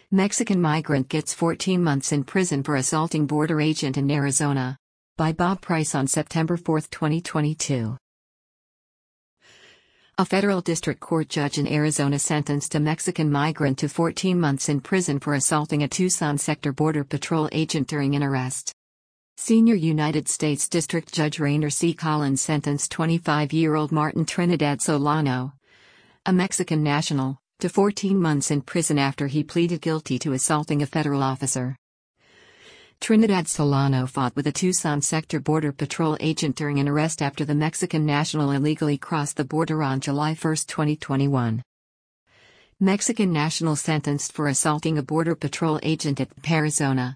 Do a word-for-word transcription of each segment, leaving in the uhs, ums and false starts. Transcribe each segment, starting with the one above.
Mexican migrant gets fourteen months in prison for assaulting border agent in Arizona. By Bob Price on September fourth, twenty twenty-two. A federal district court judge in Arizona sentenced a Mexican migrant to fourteen months in prison for assaulting a Tucson sector border patrol agent during an arrest. Senior United States District Judge Rainer C. Collins sentenced twenty-five-year-old Martin Trinidad Solano, a Mexican national, to fourteen months in prison after he pleaded guilty to assaulting a federal officer. Trinidad Solano fought with a Tucson sector border patrol agent during an arrest after the Mexican national illegally crossed the border on July first, twenty twenty-one. Mexican national sentenced for assaulting a border patrol agent at Arizona.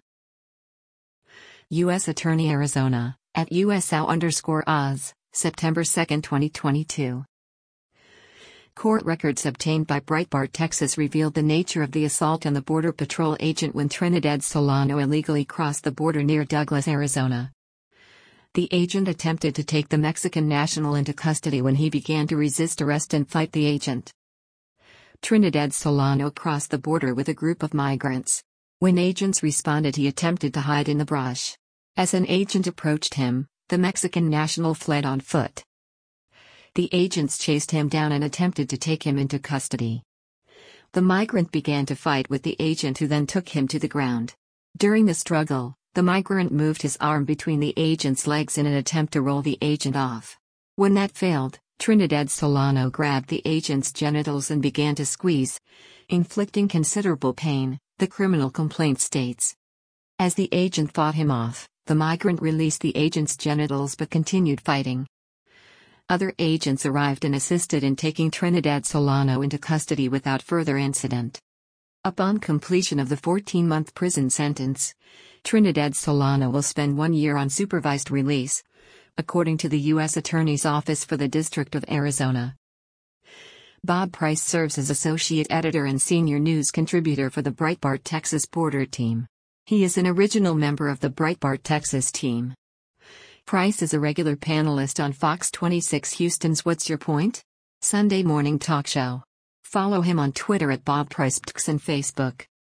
U S Attorney Arizona, at U S A W underscore Oz, September second, twenty twenty-two. Court records obtained by Breitbart Texas revealed the nature of the assault on the Border Patrol agent when Trinidad Solano illegally crossed the border near Douglas, Arizona. The agent attempted to take the Mexican national into custody when he began to resist arrest and fight the agent. Trinidad Solano crossed the border with a group of migrants. When agents responded, he attempted to hide in the brush. As an agent approached him, the Mexican national fled on foot. The agents chased him down and attempted to take him into custody. The migrant began to fight with the agent, who then took him to the ground. During the struggle, the migrant moved his arm between the agent's legs in an attempt to roll the agent off. When that failed, Trinidad Solano grabbed the agent's genitals and began to squeeze, inflicting considerable pain, the criminal complaint states. As the agent fought him off, the migrant released the agent's genitals but continued fighting. Other agents arrived and assisted in taking Trinidad Solano into custody without further incident. Upon completion of the fourteen-month prison sentence, Trinidad Solano will spend one year on supervised release, according to the U S Attorney's Office for the District of Arizona. Bob Price serves as associate editor and senior news contributor for the Breitbart Texas Border Team. He is an original member of the Breitbart Texas team. Price is a regular panelist on Fox twenty-six Houston's What's Your Point? Sunday morning talk show. Follow him on Twitter at Bob Price and Facebook.